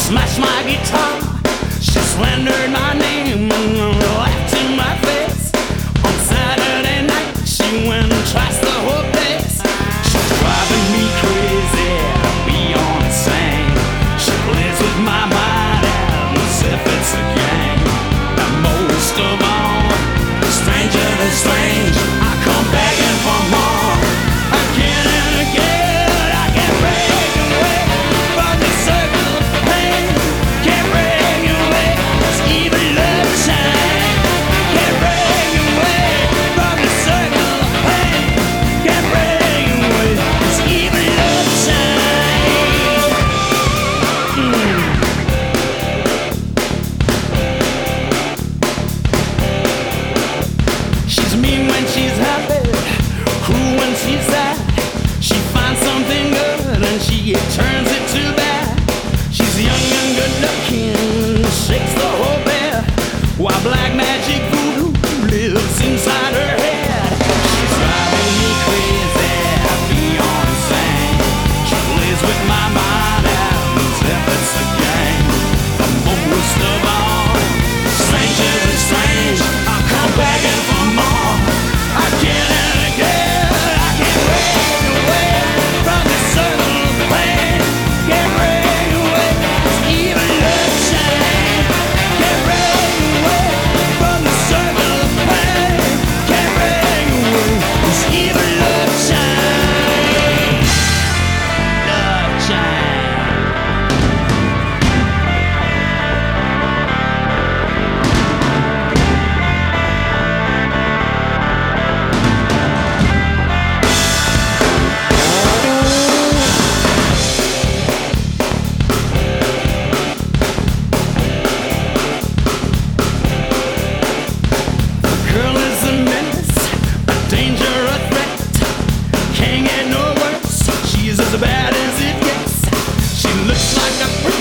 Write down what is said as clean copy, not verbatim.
smashed my guitar. She slandered my name and laughed in my face. On Saturday night, she went and trashed the whole place. She's driving me crazy, beyond insane. She plays with my mind as if it's a game. And most of all, stranger than strange, I come begging for more. Again and again, I can't break away from the circle of pain. Can't break away, this evil love chain. Can't break away from the circle of pain. Can't break away, this evil love chain. She's mean when she's happy, cruel when she's sad. She finds something good and she turns it to bad. She's young and good looking, shakes the whole bed, while black magic voodoo lives inside her head. She's driving me crazy, beyond insane. She plays with my mind as if it's a game. But most of all, stranger than strange, I come begging for more. Again and again, I can't break away from the circle of pain. Can't break away this evil love chain. Can't break away from the circle of pain. Can't break away this evil love chain. Love chain. Girl is a menace, a danger, a threat. Can't get no worse, she's as bad as it gets. She looks like a